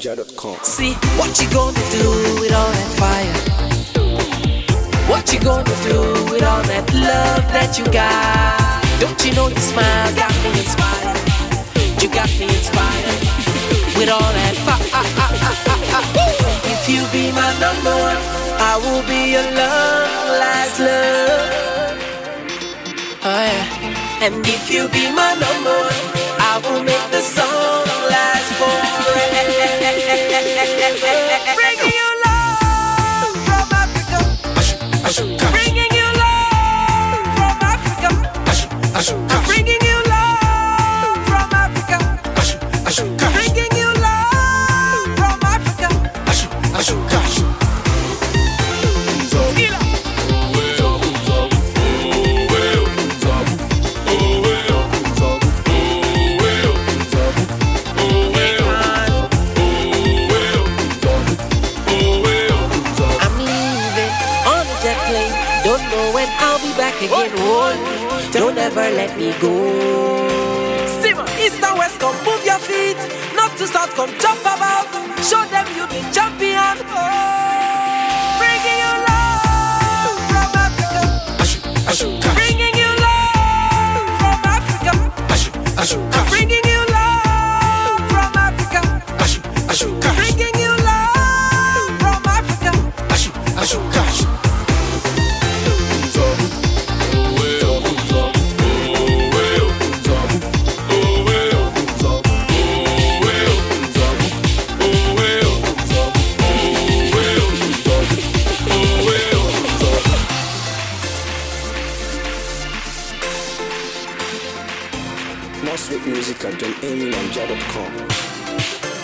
AmyNinja.com. See, what you gonna do with all that fire? What you gonna do with all that love that you got? Don't you know your smile got me inspired? You got me inspired with all that fire. If you be my number one, I will be your long last love. Oh yeah. And if you be my number one, I will make the song last forever. Bringing you love from Africa. Bringing you love from Africa. I'm bringing you love from Africa. Bringing you love from Africa. Don't know when I'll be back again. Oh, don't ever let me go. Simmer, east and west, come move your feet. North to south, come jump about. Show them you the champion. Oh, bringing you love from Africa. Bringing you love from Africa. I'm bringing you love from Africa. Bringing you love from Africa. More sweet music at AmyNinja.com.